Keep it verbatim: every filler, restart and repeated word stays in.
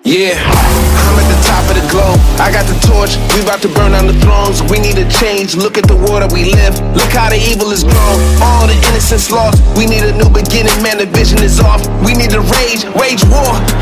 Yeah, I'm at the top of the globe. I got the torch, we about to burn down the thrones. We need a change, look at the world that we live. Look how the evil is grown, all the innocence lost. We need a new beginning, man, the vision is off. We need to rage, wage war.